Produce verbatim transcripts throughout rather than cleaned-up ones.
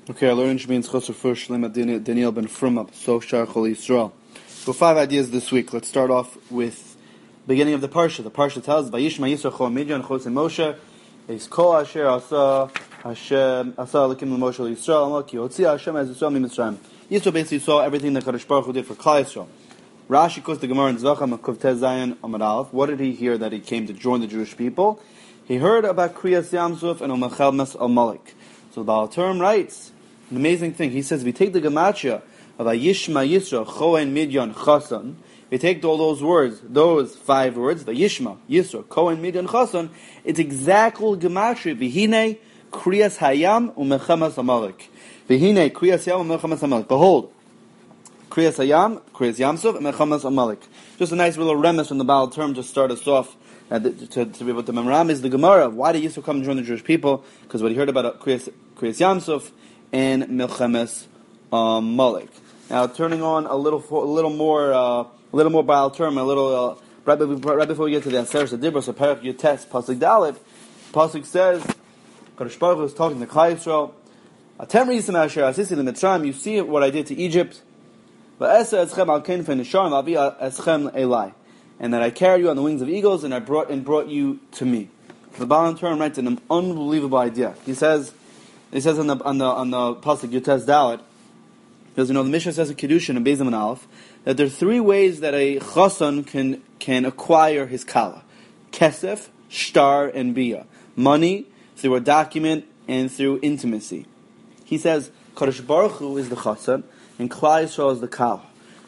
Okay, our learning should be in Chosr Fush Shlema Daniel ben Frumab, So Shar Chol Yisrael. So five ideas this week. Let's start off with beginning of the parsha. The parsha tells Vayishma Yisrael Chol Midyan Chos Moshe Eis Kol Asher Asa Hashem Asa Lakim Moshe Yisrael Amal Ki Hotzi Hashem as Yisrael Mitzrayim. Yisrael basically saw everything that Kadosh Baruch Hu did for Klal Yisrael. Rashi quotes the Gemara in Zvacham Kuvtez Zayin Amud Aleph. What did he hear that he came to join the Jewish people? He heard about Kriyas Yamsuf and Umachel Mes Al Malik. So the Baal Term writes an amazing thing. He says, we take the Gematria of Vayishma Yisrael, Chohen Midyan Chasan. We take all those words, those five words, Vayishma Yisrael, Chohen Midyan Chasan. It's exactly Gematria. Vihine Kriyas Hayam Umechamas Amalek. Vihine Kriyas Hayam Umechamas Amalek. Behold, Kriyas Hayam, Kriyas Yamsuf, Umechamas Amalek. Just a nice little remiss from the Baal Term to start us off. Uh, to, to be able to memorize the Gemara. Why did Yisrael come and join the Jewish people? Because what he heard about Kriyas Yamsuf and Milchemes um, Malik. Now, turning on a little, a little more, uh, a little more Baal Term, a little uh, right, right before we get to the Aseret Dibros, so Perek Yotes Pasuk Dalet. Pasuk says, Kadosh Baruch Hu is talking to Klal Yisrael. Atem Risam Asher Asisi L'Mitzrayim. You see what I did to Egypt. Va'esa Eschem Al Kenfen Nisharim Avi Eschem Elai. And that I carried you on the wings of eagles, and I brought and brought you to me. The Baal Term writes an unbelievable idea. He says, he says on the on the on the pasuk Yotes Dalet, because you know the Mishnah says in Kiddushin and Beis and Aleph that there are three ways that a chasan can can acquire his kala: kesef, shtar, and bia. Money through a document and through intimacy. He says Kadosh Baruch Hu is the chasan and Klal Yisrael is the kala.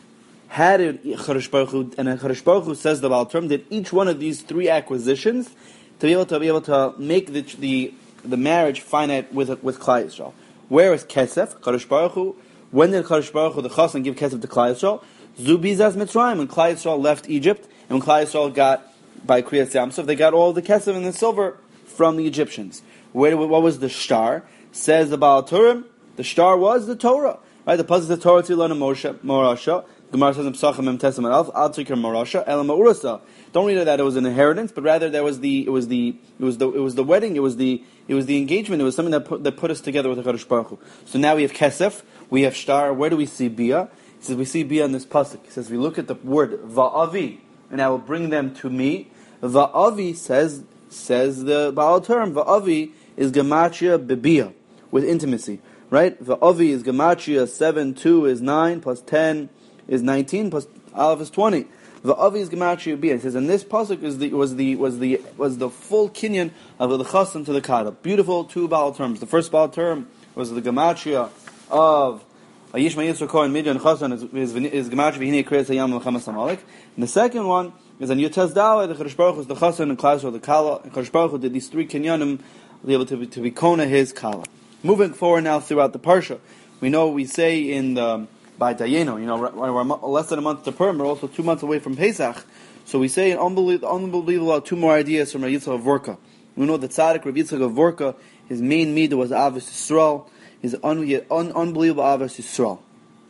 Had it Kadosh Baruch Hu, and Kadosh Baruch Hu says the Baal Term did each one of these three acquisitions to be able to be able to make the the, the marriage finite with with Klal Yisrael. Where is Kesef? Kadosh Baruch Hu. When did Kadosh Baruch Hu the Chasan give Kesef to Klal Yisrael? Zubizas Mitzrayim. When Klal Yisrael left Egypt, and when Klal Yisrael got by Kriyas Yamsuf, they got all the Kesef and the silver from the Egyptians. Where what was the shtar? Says the Baal Term, the shtar was the Torah. Right, the pasuk the Torah to learn Moshe Morasha. Gemara says in Pesachim Mem Tesam Alf Al Tikar Morasha Ela Ma'urasa. Don't read it that it was an inheritance, but rather there was the it was the it was the it was the wedding, it was the it was the engagement, it was something that put, that put us together with the Kadosh Baruch Hu. So now we have Kesef, we have Shtar. Where do we see Bia? He says we see Bia in this pasuk. He says we look at the word Va'avi, and I will bring them to me. Va'avi says says the Baal Term. Va'avi is Gematria Bebia, with intimacy. Right? Va'avi is Gematria, seven, two is nine, plus ten is nineteen, plus Aleph is twenty. Va'avi is Gematria Bia. He says, and this pasuk is the was the was the was the full kinyan of the Chasan to the Kala. Beautiful two Baal Terms. The first Baal Term was the Gematria of Yishma Yisrael Kohen Midyan Chasan is is Gematria V'hinei Kriyas Hayam L'chamas Amalek. And the second one is on Yotes Dalet. The Kadosh Baruch Hu is the Chasan and Klal Yisrael the Kala. And Kadosh Baruch Hu did these three kinyanim to be able to be, to be kona his Kala. Moving forward now throughout the parsha, we know we say in the by Dayenu, you know, we're, we're less than a month to Purim, we're also two months away from Pesach, so we say an unbelievable, unbelievable two more ideas from Rav Yitzchak of Vorka. We know that Tzaddik Rav Yitzchak of Vorka, his main midah was Avos Yisrael, his un, un, unbelievable Avos Yisrael.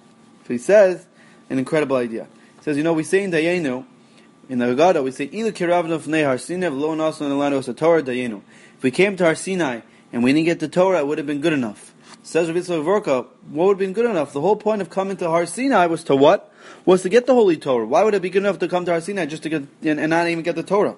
So he says an incredible idea. He says, you know, we say in Dayenu, in the Haggadah, we say Ilu Kiravnu Fnei Har Sinai V'lo Nasan Elanu Satorah Dayenu. If we came to Har Sinai and we didn't get the Torah, it would have been good enough. Says Rav Yitzchak Vorka, what would have been good enough? The whole point of coming to Har Sinai was to what? Was to get the Holy Torah. Why would it be good enough to come to Har Sinai just to get, and, and not even get the Torah?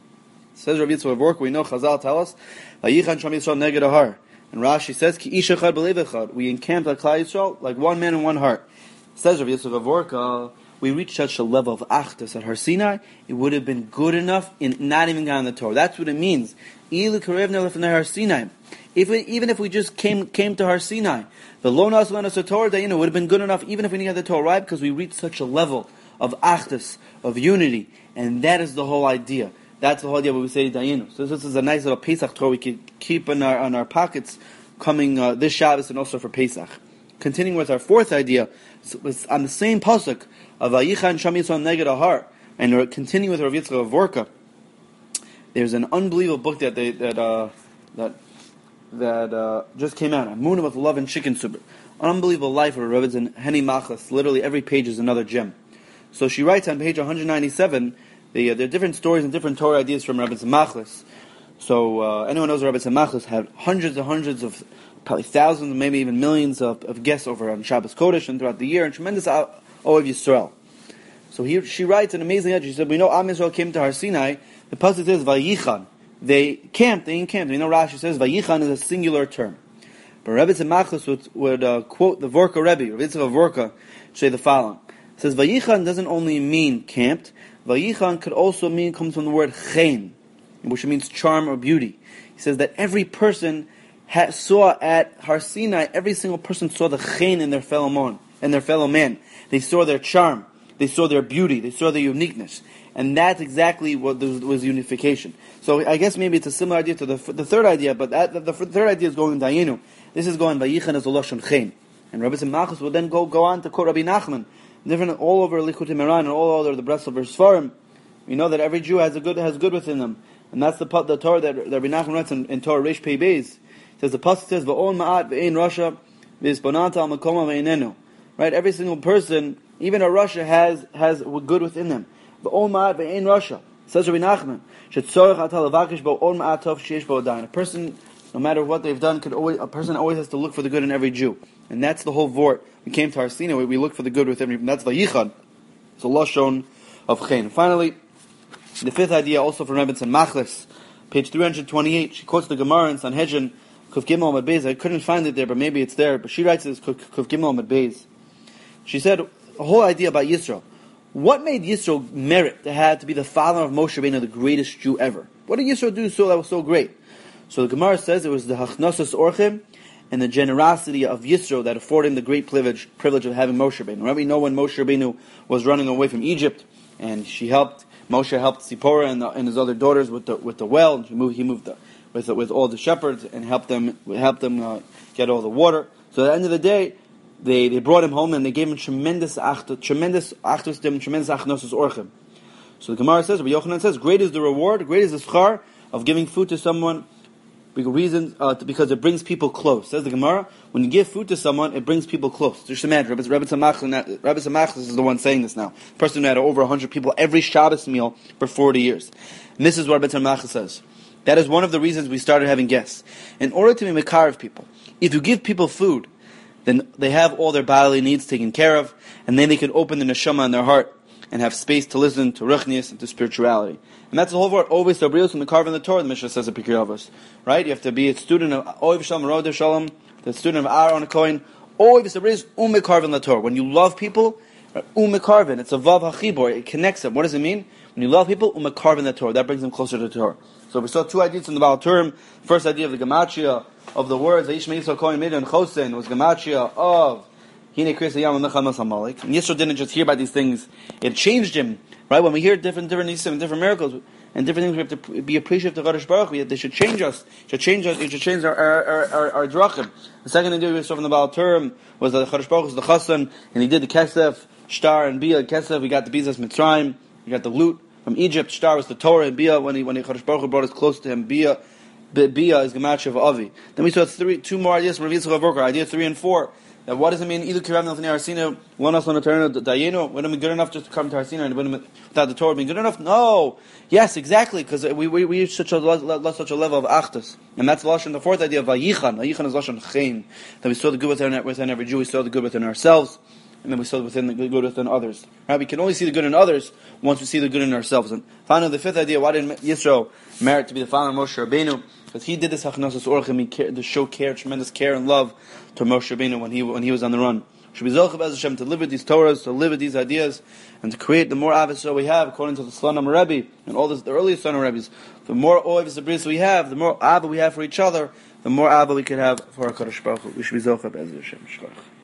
Says Rav Yitzchak Vorka, we know Chazal tell us, Vayichan Sham Yisrael neged Har. And Rashi says, Ki ish echad b'lev echad. We encamped at Klal Yisrael like one man and one heart. Says Rav Yitzchak Vorka, we reached such a level of achdus at Har Sinai, it would have been good enough in not even gotten the Torah. That's what it means. Ilu karevna lefnei Har Sinai. If we, even if we just came came to Har Sinai, the lo nas lana Torah Dayenu would have been good enough, even if we didn't have the Torah, right? Because we reached such a level of achdus, of unity, and that is the whole idea. That's the whole idea when we say Dayenu. So this is a nice little Pesach Torah we can keep in our on our pockets, coming uh, this Shabbos and also for Pesach. Continuing with our fourth idea, it's on the same pasuk of Vayichan Sham Yisrael neged Har, and we're continuing with Rav Yitzchak of Vorka. There's an unbelievable book that they that uh, that. that uh, just came out, Amunah with Love and Chicken Soup. An unbelievable life of a Rebbe and Henny Machlis. Literally every page is another gem. So she writes on page one ninety-seven, the, uh, there are different stories and different Torah ideas from Rebbe and Machlis. So uh, anyone knows Rebbe and Machlis had hundreds and hundreds of probably thousands, maybe even millions of, of guests over on Shabbos Kodesh and throughout the year, and tremendous Ohev Yisrael. So here she writes an amazing edge. She said, we know Am Yisrael came to Har Sinai. The pasuk says Vayichan. They camped. They encamped. We know Rashi says Vayichan is a singular term. But Rebbe Tzemachlis would, would uh, quote the Vorka Rebbe, Rebbe Tzemach Vorka, say the following. It says Vayichan doesn't only mean camped. Vayichan could also mean, comes from the word chen, which means charm or beauty. He says that every person ha- saw at Har Sinai, every single person saw the chen in their fellow man, in their fellow man. They saw their charm. They saw their beauty. They saw their uniqueness. And that's exactly what was, was unification. So I guess maybe it's a similar idea to the, the third idea, but that, the, the third idea is going Dayenu. This is going Vayichan as a Lashon Chen. And Rabbi Tzemachlis will then go, go on to quote Rabbi Nachman. Different all over Likutei Moharan and all over the Breslov Sfarim. We know that every Jew has a good has good within them. And that's the the Torah that, that Rabbi Nachman writes in, in Torah Reish Pei Beis. It says the pasuk says Va'on Ma'at Ve'ein Rasha V'isponanta Al Makoma Ve'einenu. Right? Every single person, even a Russia, has has good within them. Va'on Ma'at Ve'ein Rasha. Says Rabbi Nachman. Shetzorach Atal Avakish Va'on Ma'at Tov Sheish Bo'adayin. A person, no matter what they've done, could always a person always has to look for the good in every Jew. And that's the whole vort. We came to Har Sinai, we look for the good with every. That's Vayichan. It's a lashon of chen. Finally, the fifth idea, also from Rebbe Tzemachlis, page three hundred twenty-eight. She quotes the Gemara in Sanhedrin, Kuf Gimel Amud Beis. I couldn't find it there, but maybe it's there. But she writes this Kuf Gimel Amud Beis. She said a whole idea about Yisro. What made Yisro merit to have to be the father of Moshe Rabbeinu, the greatest Jew ever? What did Yisro do so that was so great? So the Gemara says it was the Hachnosas Orchim and the generosity of Yisro that afforded him the great privilege privilege of having Moshe Rabbeinu. Remember, we know when Moshe Rabbeinu was running away from Egypt, and she helped Moshe helped Zipporah and, the, and his other daughters with the with the well. He moved he moved the, with the, with all the shepherds and helped them helped them uh, get all the water. So at the end of the day, they, they brought him home and they gave him tremendous achtos, tremendous achtos, tremendous achnosus orchim. So the Gemara says, Rabbi Yochanan says, great is the reward, great is the schar of giving food to someone. Reason, uh, because it brings people close. Says the Gemara, when you give food to someone, it brings people close. Just imagine, Rabbi Tzemachlis is the one saying this now. The person who had over one hundred people every Shabbos meal for forty years. And this is what Rabbi Tzemachlis says. That is one of the reasons we started having guests. In order to be mekar of people, if you give people food, then they have all their bodily needs taken care of, and then they can open the neshama in their heart and have space to listen to ruchnius and to spirituality. And that's the whole word, always the brios and the carve in the Torah, the Mishnah says at Pirkei Avos. Right? You have to be a student of Oiv Shalom, Rodeh Shalom, the student of Aaron Cohen. Oiv the brios, umekarvin in the Torah. When you love people, umekarvin, it's a vav hachibor, it connects them. What does it mean? When you love people, umekarvin in the Torah, that brings them closer to the Torah. So we saw two ideas in the Baal Term. First idea of the gematria of the words, Aish Meisel Kohen Midan Chosen, was gematria of Hine Kriyas Hayam Nechal Mas HaMalek. And Yisro didn't just hear about these things, it changed him. Right? When we hear different different nisim and different miracles and different things, we have to be appreciative to Kadosh Baruch Hu. They should change us. Should change us. It should change our our our, our, our drachim. The second idea we saw from the Baal Term was that Kadosh Baruch Hu was the chassan, and he did the kesef, shtar, and bia. Kesef, we got the bizas Mitzrayim. We got the loot from Egypt. Shtar was the Torah, and bia when he when he, Kadosh Baruch Hu brought us close to him. Bia, bia is gematria of Avi. Then we saw three, two more ideas from Rav Yitzchak Avorka. Idea three and four. Now, what does it mean? Either Kirav Nafnei Har Sinai, one us on the Torah, Dayenu. Wouldn't it be good enough just to come to Har Sinai and without the Torah being good enough? No. Yes, exactly, because we we we reach such a such a level of achtus, and that's lashon. The fourth idea of Vayichan. Vayichan is lashon chen. That we saw the good within within every Jew. We saw the good within ourselves, and then we saw within the good within others. Right? We can only see the good in others once we see the good in ourselves. And finally, the fifth idea: why did Yisro merit to be the father of Moshe Rabbeinu? Because he did this hachnosus orchim to show care, tremendous care and love to Moshe Rabbeinu when he when he was on the run. Should be zocheh b'ez Hashem to live with these Torahs, to live with these ideas, and to create the more avos we have, according to the Slonim Rebbe and all this, the earliest Slonim Rebbes. The more oivs abris we have, the more ava we have for each other, the more ava we could have for our Kadosh Baruch Hu. We should be zocheh b'ez Hashem.